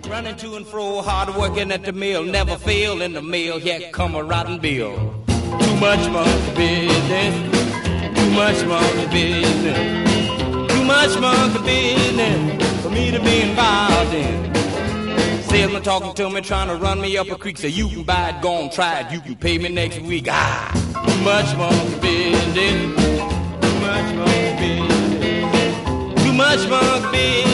Running to and fro, hard working at the mill, never fail in the mill, here come a rotten bill. Too much monkey business, too much monkey business, too much monkey business for me to be involved in. Salesman talking to me, trying to run me up a creek, say you can buy it, go on, try it, you can pay me next week. Too much monkey business, too much monkey business, too much monkey business.